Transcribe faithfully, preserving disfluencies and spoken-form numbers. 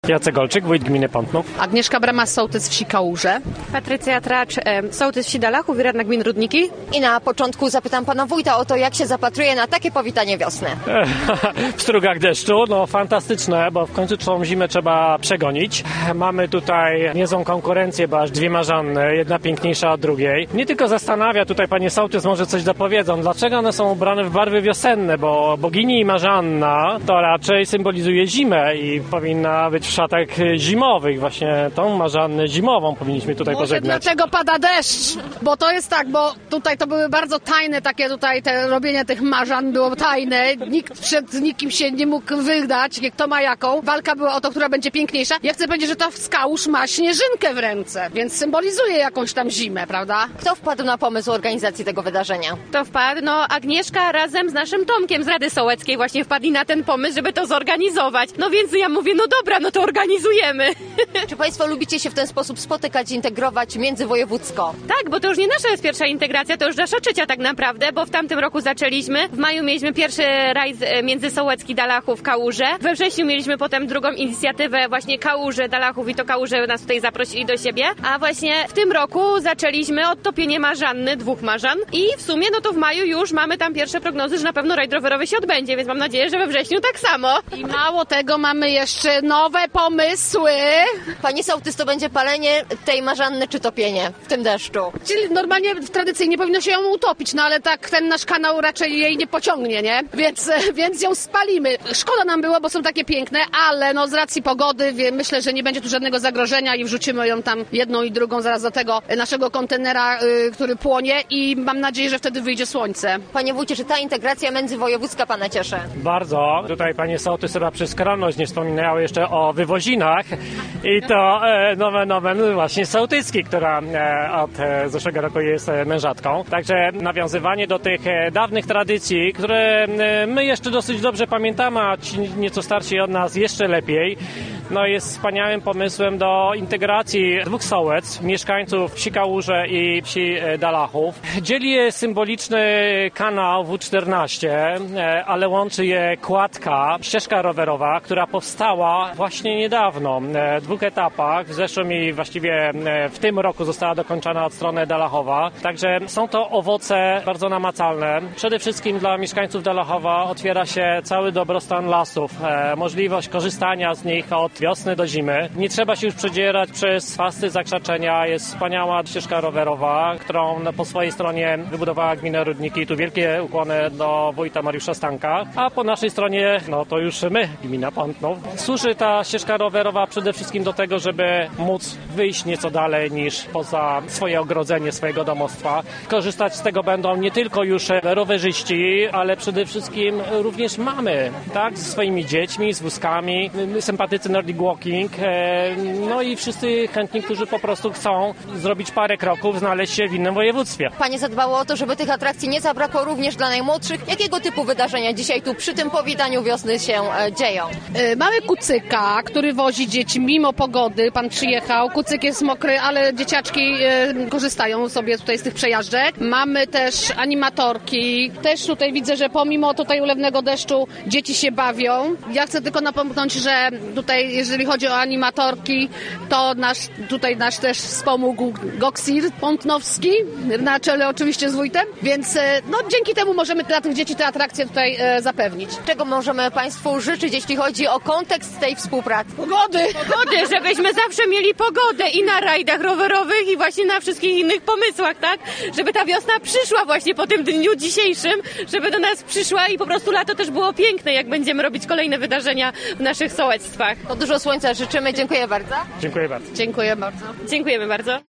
Jacek Olczyk, wójt gminy Pątnów. Agnieszka Brama, sołtys wsi Kałuże. Patrycja Tracz, sołtys wsi Dalachów i radna gminy Rudniki. I na początku zapytam pana wójta o to, jak się zapatruje na takie powitanie wiosny. W strugach deszczu, no fantastyczne, bo w końcu tą zimę trzeba przegonić. Mamy tutaj niezłą konkurencję, bo aż dwie marzanny, jedna piękniejsza od drugiej. Mnie tylko zastanawia, tutaj panie sołtys może coś dopowiedzą, dlaczego one są ubrane w barwy wiosenne, bo bogini Marzanna to raczej symbolizuje zimę i powinna być w szatach zimowych. Właśnie tą Marzannę zimową powinniśmy tutaj Może pożegnać. dlatego pada deszcz, bo to jest tak, bo tutaj to były bardzo tajne takie tutaj, te robienie tych marzan było tajne. Nikt przed nikim się nie mógł wydać, kto ma jaką. Walka była o to, która będzie piękniejsza. Ja chcę powiedzieć, że ta Kałuż ma śnieżynkę w ręce, więc symbolizuje jakąś tam zimę, prawda? Kto wpadł na pomysł organizacji tego wydarzenia? To wpadł, no Agnieszka razem z naszym Tomkiem z Rady Sołeckiej właśnie wpadli na ten pomysł, żeby to zorganizować. No więc ja mówię, no dobra, no to organizujemy. Czy państwo lubicie się w ten sposób spotykać, integrować międzywojewódzko? Tak, bo to już nie nasza jest pierwsza integracja, to już nasza trzecia tak naprawdę, bo w tamtym roku zaczęliśmy. W maju mieliśmy pierwszy rajs międzysołecki Dalachów, Kałuże. We wrześniu mieliśmy potem drugą inicjatywę właśnie Kałuże, Dalachów i to Kałuże nas tutaj zaprosili do siebie. A właśnie w tym roku zaczęliśmy od topienia Marzanny, dwóch Marzan i w sumie no to w maju już mamy tam pierwsze prognozy, że na pewno rajd rowerowy się odbędzie, więc mam nadzieję, że we wrześniu tak samo. I mało tego, mamy jeszcze nowe pomysły. Panie sołtys, to będzie palenie tej Marzanny czy topienie w tym deszczu? Czyli normalnie tradycyjnie powinno się ją utopić, no ale tak ten nasz kanał raczej jej nie pociągnie, nie? Więc, więc ją spalimy. Szkoda nam było, bo są takie piękne, ale no z racji pogody wie, myślę, że nie będzie tu żadnego zagrożenia i wrzucimy ją tam jedną i drugą zaraz do tego naszego kontenera, y, który płonie i mam nadzieję, że wtedy wyjdzie słońce. Panie wójcie, czy ta integracja międzywojewódzka pana cieszy? Bardzo. Tutaj panie sołtys chyba przez skromność nie wspominały jeszcze o wywozinach i to e, nowe, nowe właśnie sołtycki, która e, od e, zeszłego roku jest e, mężatką. Także nawiązywanie do tych e, dawnych tradycji, które e, my jeszcze dosyć dobrze pamiętamy, a ci nieco starsi od nas jeszcze lepiej, no jest wspaniałym pomysłem do integracji dwóch sołec, mieszkańców wsi Kałuże i wsi Dalachów. Dzieli je symboliczny kanał W czternaście, ale łączy je kładka, ścieżka rowerowa, która powstała właśnie niedawno, w dwóch etapach. W zeszłym i właściwie w tym roku została dokończona od strony Dalachowa. Także są to owoce bardzo namacalne. Przede wszystkim dla mieszkańców Dalachowa otwiera się cały dobrostan lasów, możliwość korzystania z nich od wiosny do zimy. Nie trzeba się już przedzierać przez fasty zakrzaczenia. Jest wspaniała ścieżka rowerowa, którą po swojej stronie wybudowała gmina Rudniki. Tu wielkie ukłony do wójta Mariusza Stanka. A po naszej stronie, no to już my, gmina Pątnów. Służy ta ścieżka rowerowa przede wszystkim do tego, żeby móc wyjść nieco dalej niż poza swoje ogrodzenie swojego domostwa. Korzystać z tego będą nie tylko już rowerzyści, ale przede wszystkim również mamy, tak? Ze swoimi dziećmi, z wózkami, sympatycy Nordic Walking, no i wszyscy chętni, którzy po prostu chcą zrobić parę kroków, znaleźć się w innym województwie. Panie zadbało o to, żeby tych atrakcji nie zabrakło również dla najmłodszych. Jakiego typu wydarzenia dzisiaj tu przy tym powitaniu wiosny się e, dzieją? Mamy kucyka, który wozi dzieci mimo pogody. Pan przyjechał, kucyk jest mokry, ale dzieciaczki e, korzystają sobie tutaj z tych przejażdżek. Mamy też animatorki. Też tutaj widzę, że pomimo tutaj ulewnego deszczu dzieci się bawią. Ja chcę tylko napomknąć, że tutaj jeżeli chodzi o animatorki, to nasz, tutaj nasz też wspomógł Goksir Pątnowski, na czele oczywiście z wójtem, więc no, dzięki temu możemy dla tych dzieci te atrakcje tutaj e, zapewnić. Czego możemy państwu życzyć, jeśli chodzi o kontekst tej współpracy? Pogody! Pogody, żebyśmy zawsze mieli pogodę i na rajdach rowerowych i właśnie na wszystkich innych pomysłach, tak? Żeby ta wiosna przyszła właśnie po tym dniu dzisiejszym, żeby do nas przyszła i po prostu lato też było piękne, jak będziemy robić kolejne wydarzenia w naszych sołectwach. To dużo słońca życzymy. Dziękuję bardzo. Dziękuję bardzo. Dziękuję bardzo. Dziękujemy bardzo.